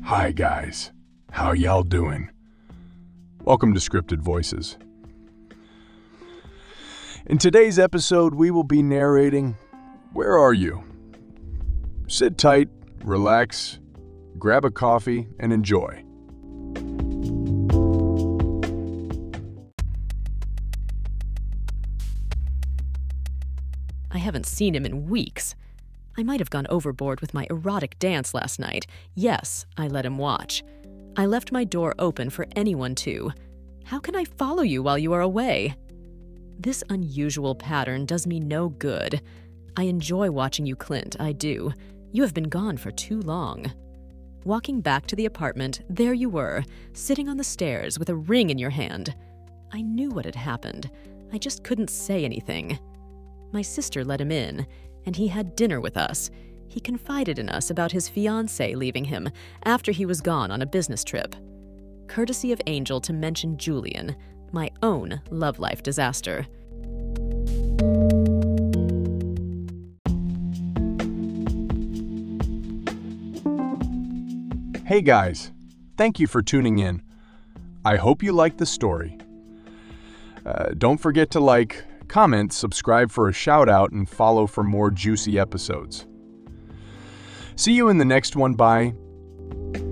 Hi guys, how y'all doing? Welcome to Scripted Voices. In today's episode, we will be narrating Where Are You? Sit tight, relax, grab a coffee, and enjoy. I haven't seen him in weeks. I might have gone overboard with my erotic dance last night. Yes, I let him watch. I left my door open for anyone to. How can I follow you while you are away? This unusual pattern does me no good. I enjoy watching you, Clint, I do. You have been gone for too long. Walking back to the apartment, there you were, sitting on the stairs with a ring in your hand. I knew what had happened. I just couldn't say anything. My sister let him in, and he had dinner with us. He confided in us about his fiancée leaving him after he was gone on a business trip. Courtesy of Angel to mention Julian, my own love life disaster. Hey guys, thank you for tuning in. I hope you liked the story. Don't forget to like, comment, subscribe for a shout out, and follow for more juicy episodes. See you in the next one. Bye.